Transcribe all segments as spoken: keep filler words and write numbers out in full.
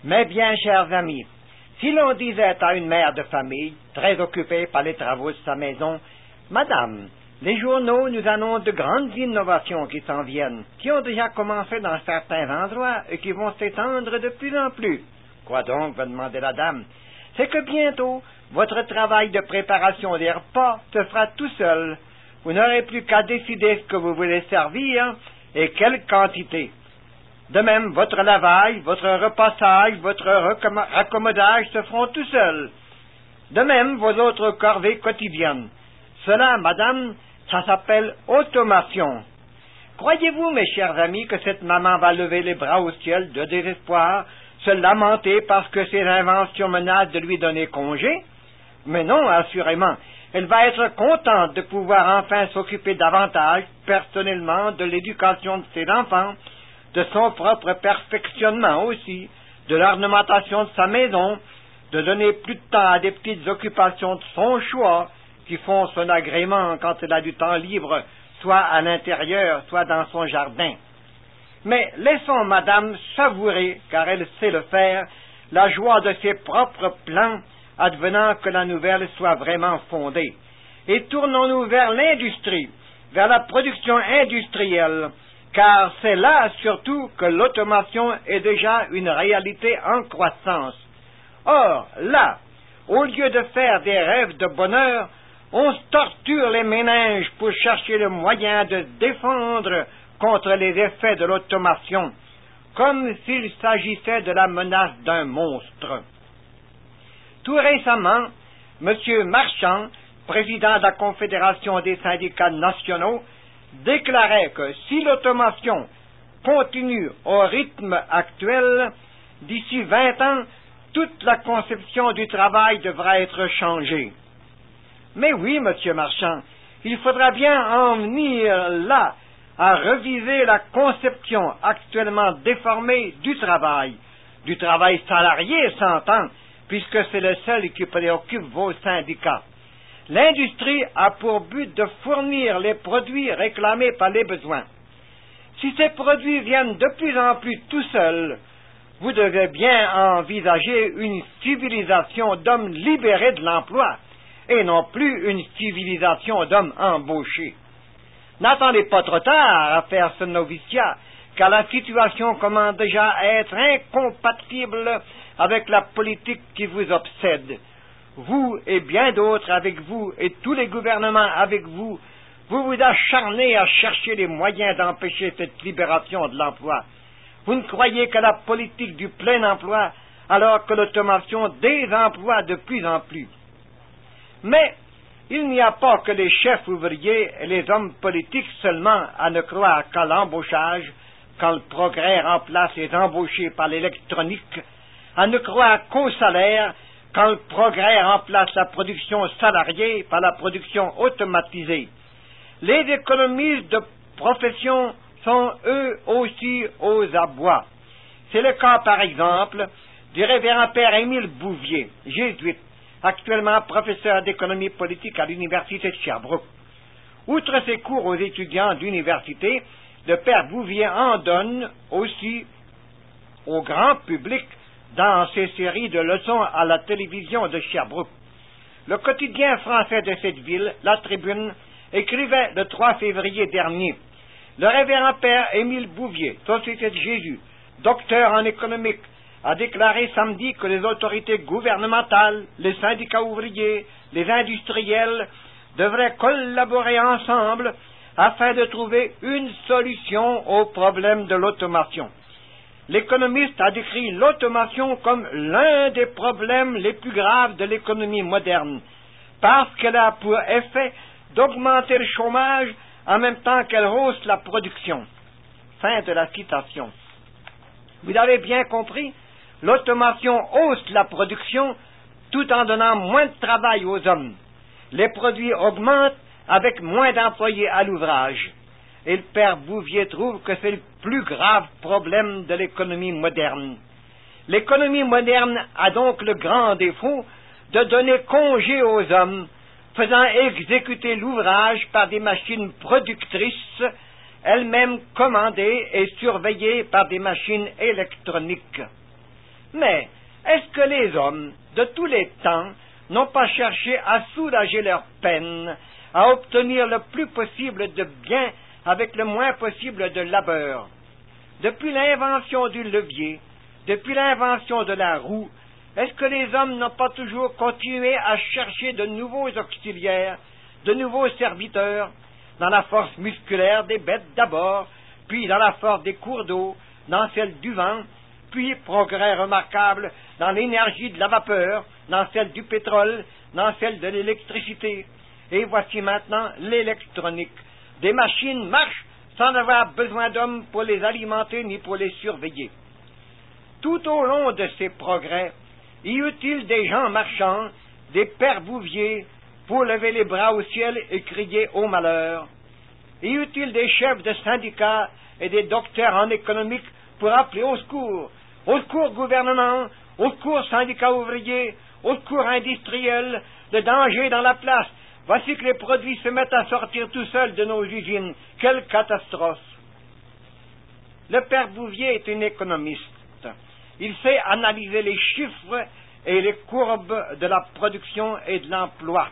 Mais bien, chers amis, si l'on disait à une mère de famille, très occupée par les travaux de sa maison, « Madame, les journaux nous annoncent de grandes innovations qui s'en viennent, qui ont déjà commencé dans certains endroits et qui vont s'étendre de plus en plus. » Quoi donc, va demander la dame? C'est que bientôt, votre travail de préparation des repas se fera tout seul. Vous n'aurez plus qu'à décider ce que vous voulez servir et quelle quantité. De même, votre lavage, votre repassage, votre raccommodage se feront tout seuls. De même, vos autres corvées quotidiennes. Cela, madame, ça s'appelle automation. Croyez-vous, mes chers amis, que cette maman va lever les bras au ciel de désespoir, se lamenter parce que ses inventions menacent de lui donner congé? Mais non, assurément. Elle va être contente de pouvoir enfin s'occuper davantage, personnellement, de l'éducation de ses enfants, de son propre perfectionnement aussi, de l'ornementation de sa maison, de donner plus de temps à des petites occupations de son choix, qui font son agrément quand elle a du temps libre, soit à l'intérieur, soit dans son jardin. Mais laissons madame savourer, car elle sait le faire, la joie de ses propres plans, advenant que la nouvelle soit vraiment fondée. Et tournons-nous vers l'industrie, vers la production industrielle, car c'est là surtout que l'automation est déjà une réalité en croissance. Or, là, au lieu de faire des rêves de bonheur, on se torture les méninges pour chercher le moyen de se défendre contre les effets de l'automation, comme s'il s'agissait de la menace d'un monstre. Tout récemment, M. Marchand, président de la Confédération des syndicats nationaux, déclarait que si l'automation continue au rythme actuel, d'ici vingt ans, toute la conception du travail devra être changée. Mais oui, Monsieur Marchand, il faudra bien en venir là, à reviser la conception actuellement déformée du travail, du travail salarié, s'entend, puisque c'est le seul qui préoccupe vos syndicats. L'industrie a pour but de fournir les produits réclamés par les besoins. Si ces produits viennent de plus en plus tout seuls, vous devez bien envisager une civilisation d'hommes libérés de l'emploi, et non plus une civilisation d'hommes embauchés. N'attendez pas trop tard à faire ce noviciat, car la situation commence déjà à être incompatible avec la politique qui vous obsède. Vous et bien d'autres avec vous, et tous les gouvernements avec vous, vous vous acharnez à chercher les moyens d'empêcher cette libération de l'emploi. Vous ne croyez qu'à la politique du plein emploi, alors que l'automation désemploie de plus en plus. Mais il n'y a pas que les chefs ouvriers et les hommes politiques seulement à ne croire qu'à l'embauchage, quand le progrès remplace les embauchés par l'électronique, à ne croire qu'au salaire, quand le progrès remplace la production salariée par la production automatisée. Les économistes de profession sont eux aussi aux abois. C'est le cas, par exemple, du révérend père Émile Bouvier, jésuite, actuellement professeur d'économie politique à l'université de Sherbrooke. Outre ses cours aux étudiants d'université, le père Bouvier en donne aussi au grand public dans ses séries de leçons à la télévision de Sherbrooke. Le quotidien français de cette ville, La Tribune, écrivait le trois février dernier: le révérend père Émile Bouvier, Société de Jésus, docteur en économique, a déclaré samedi que les autorités gouvernementales, les syndicats ouvriers, les industriels devraient collaborer ensemble afin de trouver une solution au problème de l'automation. L'économiste a décrit l'automation comme l'un des problèmes les plus graves de l'économie moderne, parce qu'elle a pour effet d'augmenter le chômage en même temps qu'elle hausse la production. Fin de la citation. Vous avez bien compris, l'automation hausse la production tout en donnant moins de travail aux hommes. Les produits augmentent avec moins d'employés à l'ouvrage. Et le père Bouvier trouve que c'est le plus grave problème de l'économie moderne. L'économie moderne a donc le grand défaut de donner congé aux hommes, faisant exécuter l'ouvrage par des machines productrices, elles-mêmes commandées et surveillées par des machines électroniques. Mais est-ce que les hommes de tous les temps n'ont pas cherché à soulager leur peine, à obtenir le plus possible de bien avec le moins possible de labeur? Depuis l'invention du levier, depuis l'invention de la roue, est-ce que les hommes n'ont pas toujours continué à chercher de nouveaux auxiliaires, de nouveaux serviteurs, dans la force musculaire des bêtes d'abord, puis dans la force des cours d'eau, dans celle du vent, puis, progrès remarquable, dans l'énergie de la vapeur, dans celle du pétrole, dans celle de l'électricité. Et voici maintenant l'électronique. Des machines marchent sans avoir besoin d'hommes pour les alimenter ni pour les surveiller. Tout au long de ces progrès, y eut-il des gens marchands, des pères bouviers, pour lever les bras au ciel et crier au malheur? Y eut-il des chefs de syndicats et des docteurs en économique pour appeler au secours? Au secours gouvernement, au secours syndicats ouvriers, au secours industriels, le danger dans la place. Voici que les produits se mettent à sortir tout seuls de nos usines. Quelle catastrophe! Le père Bouvier est un économiste. Il sait analyser les chiffres et les courbes de la production et de l'emploi.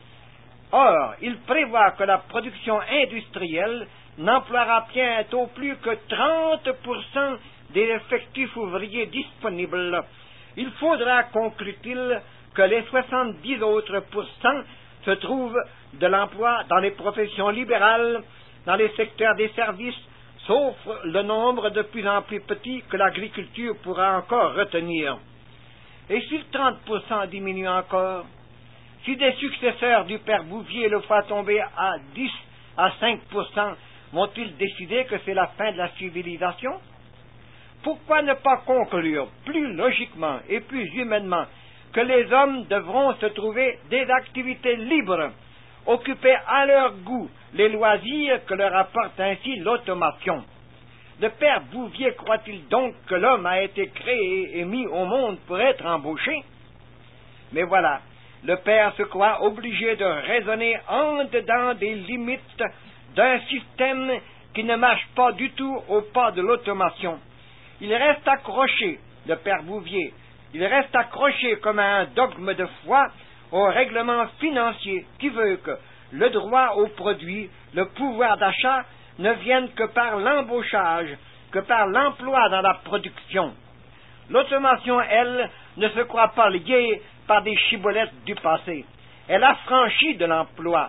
Or, il prévoit que la production industrielle n'emploiera bientôt plus que trente pour cent des effectifs ouvriers disponibles. Il faudra, conclut-il, que les soixante-dix autres pourcents se trouvent de l'emploi dans les professions libérales, dans les secteurs des services, sauf le nombre de plus en plus petit que l'agriculture pourra encore retenir. Et si le trente pour cent diminue encore, si des successeurs du père Bouvier le font tomber à dix à cinq pour cent, vont-ils décider que c'est la fin de la civilisation? Pourquoi ne pas conclure plus logiquement et plus humainement que les hommes devront se trouver des activités libres, occuper à leur goût les loisirs que leur apporte ainsi l'automation? Le père Bouvier croit-il donc que l'homme a été créé et mis au monde pour être embauché? Mais voilà, le père se croit obligé de raisonner en dedans des limites d'un système qui ne marche pas du tout au pas de l'automation. Il reste accroché, le père Bouvier, il reste accroché comme à un dogme de foi au règlement financier qui veut que le droit au produit, le pouvoir d'achat, ne viennent que par l'embauchage, que par l'emploi dans la production. L'automation, elle, ne se croit pas liée par des chibolettes du passé. Elle a franchi de l'emploi.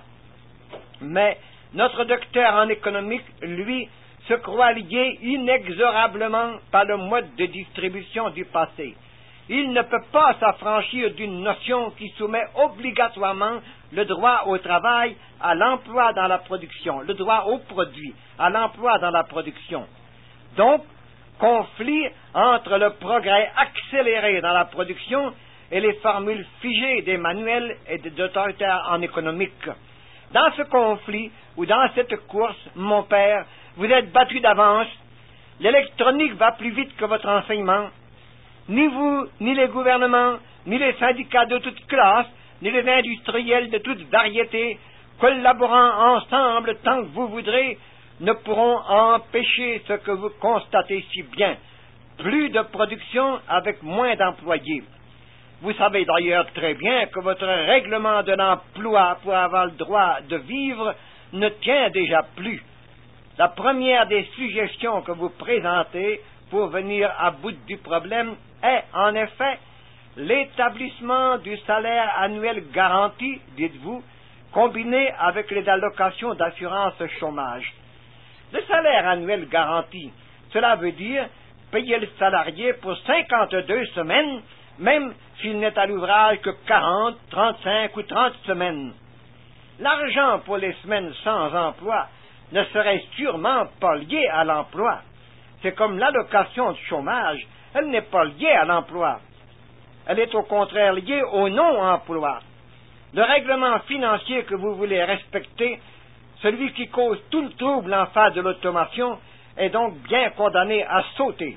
Mais notre docteur en économique, lui, se croit lié inexorablement par le mode de distribution du passé. Il ne peut pas s'affranchir d'une notion qui soumet obligatoirement le droit au travail à l'emploi dans la production, le droit au produit à l'emploi dans la production. Donc, conflit entre le progrès accéléré dans la production et les formules figées des manuels et des autoritaires en économique. Dans ce conflit ou dans cette course, mon père, vous êtes battu d'avance. L'électronique va plus vite que votre enseignement. Ni vous, ni les gouvernements, ni les syndicats de toutes classes, ni les industriels de toutes variétés, collaborant ensemble tant que vous voudrez, ne pourront empêcher ce que vous constatez si bien. Plus de production avec moins d'employés. Vous savez d'ailleurs très bien que votre règlement de l'emploi pour avoir le droit de vivre ne tient déjà plus. La première des suggestions que vous présentez pour venir à bout du problème est, en effet, l'établissement du salaire annuel garanti, dites-vous, combiné avec les allocations d'assurance chômage. Le salaire annuel garanti, cela veut dire payer le salarié pour cinquante-deux semaines, même s'il n'est à l'ouvrage que quarante, trente-cinq ou trente semaines. L'argent pour les semaines sans emploi ne serait sûrement pas lié à l'emploi. C'est comme l'allocation de chômage, elle n'est pas liée à l'emploi. Elle est au contraire liée au non-emploi. Le règlement financier que vous voulez respecter, celui qui cause tout le trouble en face de l'automation, est donc bien condamné à sauter.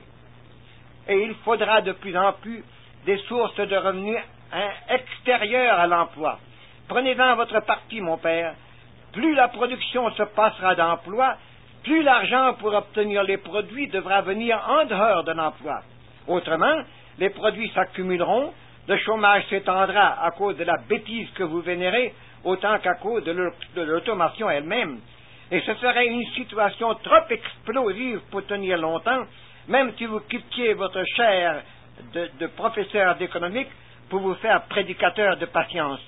Et il faudra de plus en plus des sources de revenus hein, extérieures à l'emploi. Prenez-en votre parti, mon père. Plus la production se passera d'emploi, plus l'argent pour obtenir les produits devra venir en dehors de l'emploi. Autrement, les produits s'accumuleront, le chômage s'étendra à cause de la bêtise que vous vénérez, autant qu'à cause de l'automation elle-même. Et ce serait une situation trop explosive pour tenir longtemps, même si vous quittiez votre chaire de, de professeur d'économique pour vous faire prédicateur de patience.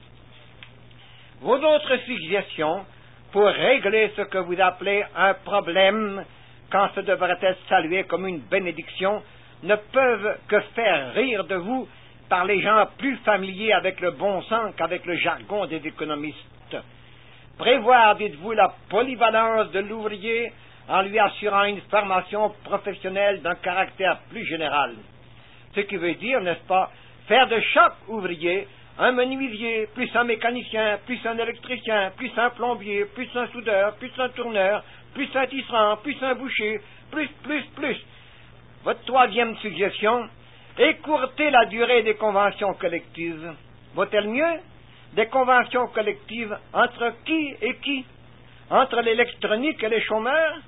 Vos autres suggestions pour régler ce que vous appelez un problème, quand ce devrait être salué comme une bénédiction, ne peuvent que faire rire de vous par les gens plus familiers avec le bon sens qu'avec le jargon des économistes. Prévoir, dites-vous, la polyvalence de l'ouvrier en lui assurant une formation professionnelle d'un caractère plus général. Ce qui veut dire, n'est-ce pas, faire de chaque ouvrier un menuisier, plus un mécanicien, plus un électricien, plus un plombier, plus un soudeur, plus un tourneur, plus un tisserand, plus un boucher, plus, plus, plus. Votre troisième suggestion, écourter la durée des conventions collectives. Vaut-elle mieux? Des conventions collectives entre qui et qui? Entre l'électronique et les chômeurs?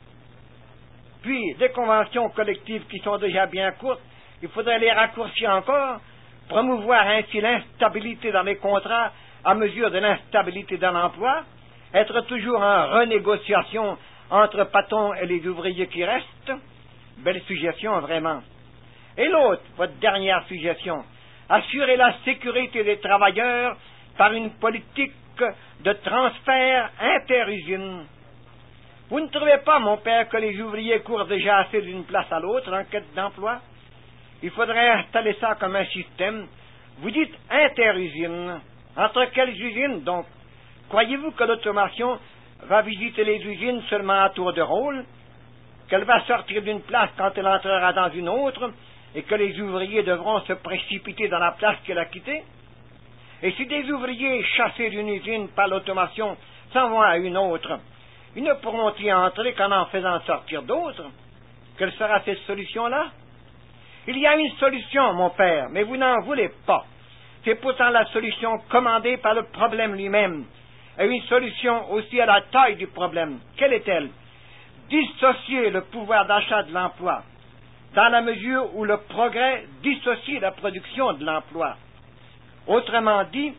Puis, des conventions collectives qui sont déjà bien courtes, il faudrait les raccourcir encore, promouvoir ainsi l'instabilité dans les contrats à mesure de l'instabilité dans l'emploi, être toujours en renégociation entre patrons et les ouvriers qui restent. Belle suggestion, vraiment. Et l'autre, votre dernière suggestion, assurer la sécurité des travailleurs par une politique de transfert interusine. Vous ne trouvez pas, mon père, que les ouvriers courent déjà assez d'une place à l'autre en quête d'emploi? Il faudrait installer ça comme un système. Vous dites interusine. Entre quelles usines, donc? Croyez-vous que l'automation va visiter les usines seulement à tour de rôle? Qu'elle va sortir d'une place quand elle entrera dans une autre, et que les ouvriers devront se précipiter dans la place qu'elle a quittée? Et si des ouvriers chassés d'une usine par l'automation s'en vont à une autre, ils ne pourront y entrer qu'en en faisant sortir d'autres? Quelle sera cette solution-là? Il y a une solution, mon père, mais vous n'en voulez pas. C'est pourtant la solution commandée par le problème lui-même, et une solution aussi à la taille du problème. Quelle est-elle? Dissocier le pouvoir d'achat de l'emploi, dans la mesure où le progrès dissocie la production de l'emploi. Autrement dit,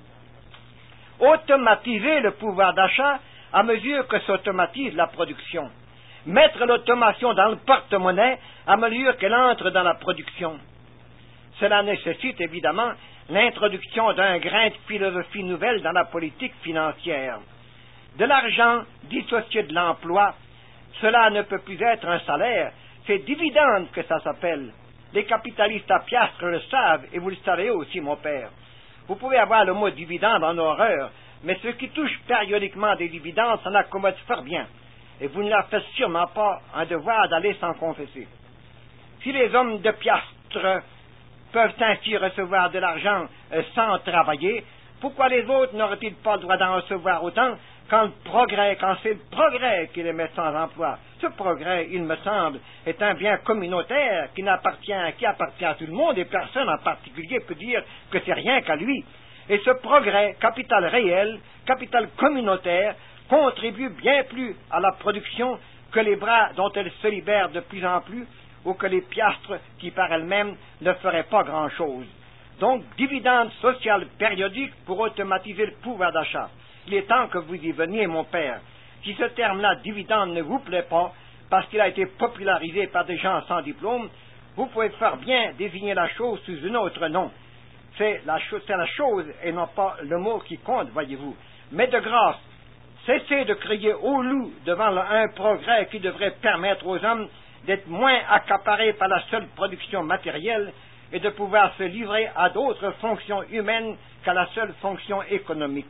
automatiser le pouvoir d'achat à mesure que s'automatise la production. Mettre l'automation dans le porte-monnaie à mesure qu'elle entre dans la production. Cela nécessite évidemment l'introduction d'un grain de philosophie nouvelle dans la politique financière. De l'argent dissocié de l'emploi, cela ne peut plus être un salaire, c'est dividende que ça s'appelle. Les capitalistes à piastres le savent, et vous le savez aussi, mon père. Vous pouvez avoir le mot dividende en horreur, mais ceux qui touchent périodiquement des dividendes s'en accommodent fort bien, et vous ne leur faites sûrement pas un devoir d'aller s'en confesser. Si les hommes de piastres peuvent ainsi recevoir de l'argent euh, sans travailler, pourquoi les autres n'auraient-ils pas le droit d'en recevoir autant quand le progrès, quand c'est le progrès qui les met sans emploi? Ce progrès, il me semble, est un bien communautaire qui n'appartient, qui appartient à tout le monde, et personne en particulier peut dire que c'est rien qu'à lui. Et ce progrès, capital réel, capital communautaire, contribue bien plus à la production que les bras dont elle se libère de plus en plus, ou que les piastres qui par elles-mêmes ne feraient pas grand-chose. Donc, dividende sociale périodique pour automatiser le pouvoir d'achat. Il est temps que vous y veniez, mon père. Si ce terme-là, dividende, ne vous plaît pas, parce qu'il a été popularisé par des gens sans diplôme, vous pouvez faire bien désigner la chose sous un autre nom. C'est la, cho- c'est la chose et non pas le mot qui compte, voyez-vous. Mais de grâce, cessez de crier au loup devant le, un progrès qui devrait permettre aux hommes d'être moins accaparés par la seule production matérielle et de pouvoir se livrer à d'autres fonctions humaines qu'à la seule fonction économique.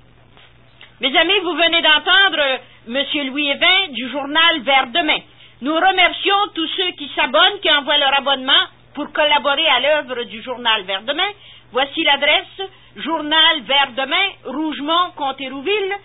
Mes amis, vous venez d'entendre M. Louis Évin du journal Vers demain. Nous remercions tous ceux qui s'abonnent, qui envoient leur abonnement pour collaborer à l'œuvre du journal Vers demain. Voici l'adresse: Journal Vers demain, Rougemont, Comté-Rouville,